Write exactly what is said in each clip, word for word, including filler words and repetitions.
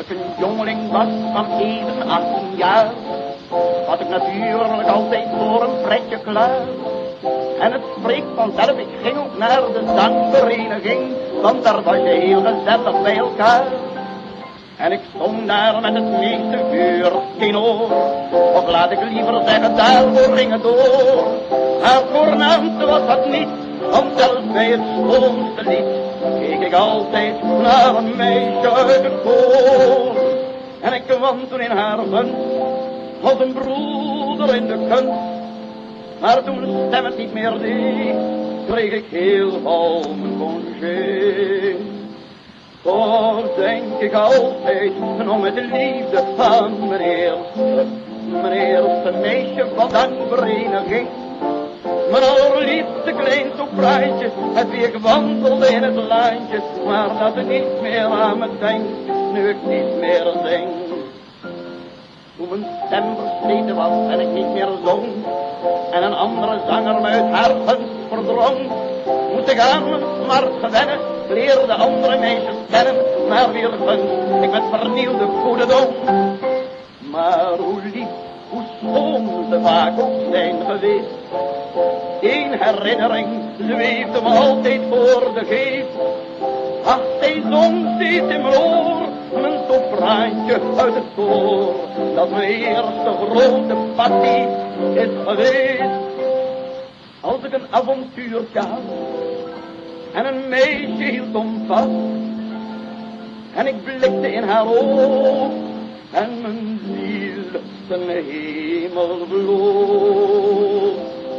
ik een jongeling was van even achttien jaar, had ik natuurlijk altijd voor een pretje klaar. En het spreekt vanzelf, ik ging ook naar de zangvereniging, want daar was je heel gezellig bij elkaar. En ik stond daar met het meeste vuur tenor, of laat ik liever zeggen, daarvoor ging het door. Maar voornaamste was dat niet, want zelfs bij het schoonste lied keek ik altijd naar een meisje uit het koor. En ik kwam toen in haar gunst, als een broeder in de kunst. Maar toen de stem het niet meer deed, kreeg ik heel gauw mijn congé. Toch denk ik altijd nog met de liefde van mijn eerste, mijn eerste meisje van dankvereniging. Mijn allerliefste klein sopraantje, met wie ik wandelde in het landje, maar dat er niet meer aan me denkt, nu ik niet meer zing. Toen mijn stem versleten was en ik niet meer zong, en een andere zanger me uit haar gunst verdrong, moest ik aan mijn smart gewennen, leerde andere meisjes kennen, naar wie gunst ik met vernieuwde goede dong. Maar hoe lief, hoe schoon ze vaak ook zijn geweest, Eén herinnering zweefde me altijd voor de geest. Ach, zij zong steeds in mijn oor, mijn sopraantje uit het koor, dat mijn eerste grote passie is geweest. Als ik een avontuurtje had en een meisje hield om vast, en ik blikte in haar oog en mijn ziel ten hemel vloog,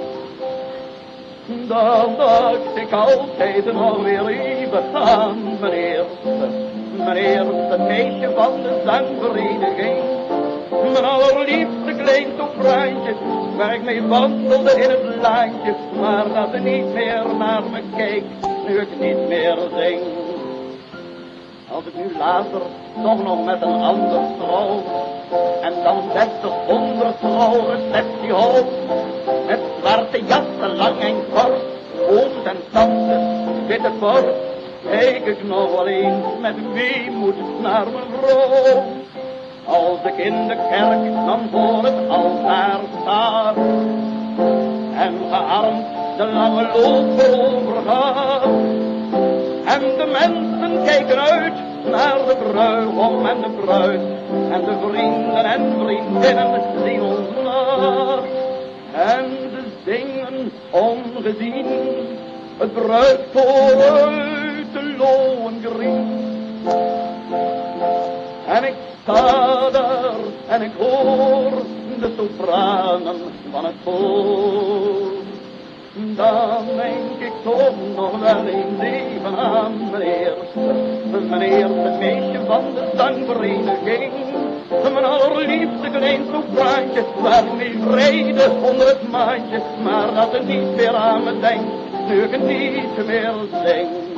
dan dacht ik altijd nog weer even aan mijn eerste, mijn eerste meisje van de zangvereniging. Mijn allerliefste klein sopraantje, waar ik mee wandelde in het laantje, maar dat er niet meer naar me kijkt, nu ik niet meer zing. Als ik nu later toch nog met een ander trouw, en dan zestig honderd trouw receptie hou, met zwarte jassen lang en kort, ooms en tantes, witte bord, kijk ik nog wel eens met weemoed naar mijn vrouw. Als ik in de kerk dan voor het altaar sta, en gearmd de lange loper overga, en de mensen kijken uit naar de bruigom en de bruid, en de vrienden en vriendinnen zien ons na, en ze zingen ongezien het bruidkoor uit de Lohengrin. En ik sta daar en ik hoor de sopranen van het koor. Dan denk ik toch nog wel eens even aan mijn eerste, mijn eerste meisje van de zangvereniging. Mijn allerliefste klein sopraantje, waarmee vrede onder het maantje, maar dat er niet meer aan me denkt, nu ik het niet meer zing.